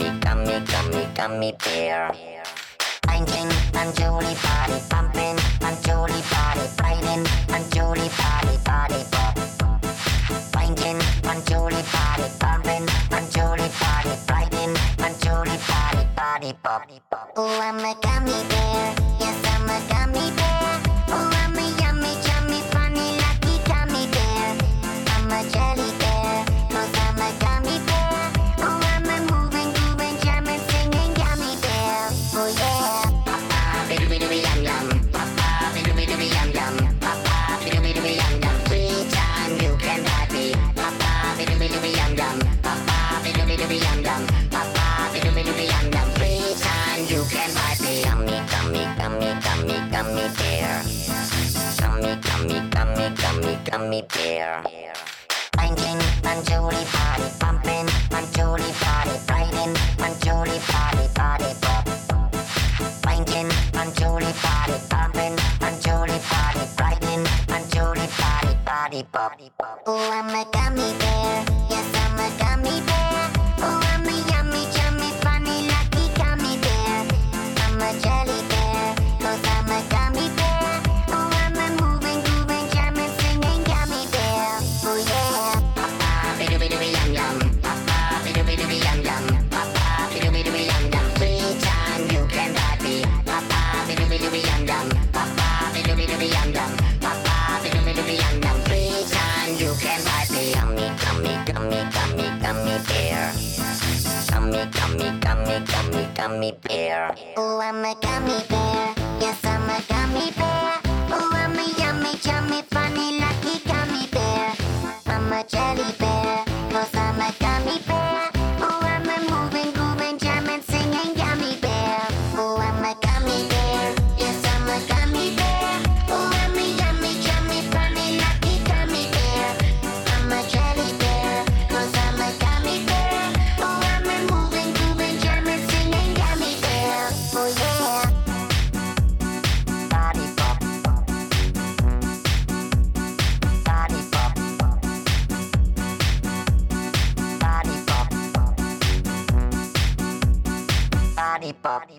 gummy bear. Binding unduly body, pumping unduly body, biting unduly body, body pop. Binding unduly body, pumping unduly body, biting unduly body, body pop. Oh, I'm a gummy bear. Yes, I'm a gummy bear. Oh, I'm a yummy, yummy, funny, lucky gummy bear. I'm a jelly bear, 'cause I'm a gummy bear. Oh, I'm a moving, grooving, jamming, singing gummy bear. Oh yeah. Papa, bidoo yum yum. Papa, bidoo yum yum. Papa, bidoo yum yum. Free time you can ride me. Papa, bidoo yum yum. Papa, bidoo yum yum. Papa, bidoo yum yum. Free time you can ride me. Gummy, gummy, gummy, gummy, gummy bear. Gummy, gummy, gummy, gummy, gummy bear. Binding unduly body, pumping unduly body, biting unduly body, body pop. Binding unduly body, pumping unduly body, biting unduly body, body pop. Oh, I'm a gummy bear. Yes, I'm a gummy bear. Oh, I'm a yummy, yummy, funny, lucky gummy bear. I'm a jelly bear, 'cause I'm a gummy bear. Oh, I'm a moving, grooving, jamming, singing gummy bear. Oh yeah. Papa, bidoo yum yum. Papa, bidoo yum yum. Papa, bidoo yum yum. Free time you can ride me. Papa, bidoo yum yum. Papa, bidoo yum yum. Papa, bidoo yum yum. Free time you can ride me. Gummy, gummy, gummy, gummy, gummy bear. Gummy, gummy, gummy, gummy, gummy bear. Oh, I'm a gummy bear. Yes, I'm a gummy bear. Oh, I'm a yummy, yummy, funny, lucky gummy bear. I'm a jelly bear, 'cause I'm a gummy bear. Oh, I'm a moving, grooving, jamming, singing gummy bear. Oh, I'm a gummy bear. Yes, I'm a gummy bear. Oh, I'm a yummy, yummy, funny, lucky gummy bear. I'm a jelly bear, 'cause I'm a gummy bear. Oh, I'm a moving, grooving, jamming, singing gummy bear. Oh yeah. Body pop. Body pop. Body pop. Body pop.